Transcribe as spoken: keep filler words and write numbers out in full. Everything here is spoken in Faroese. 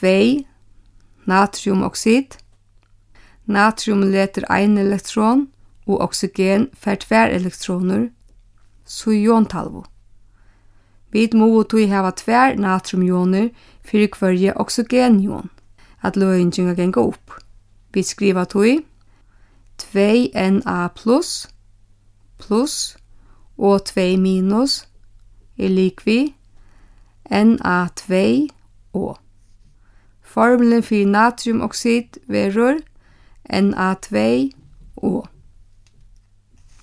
tvey natriumoxid. Natrium letur ein elektron og oxygen fær tvær elektroner, så iontalvu. Vit mugu tui hava tvær natriumioner fyrir hverje oxygenion, at løyingin ga genga upp. Vi skriva tui tvey Na plus plus og tvey minus er likvi Na tvey O. Formelen fyrir natriumoxid verur Na tvey O.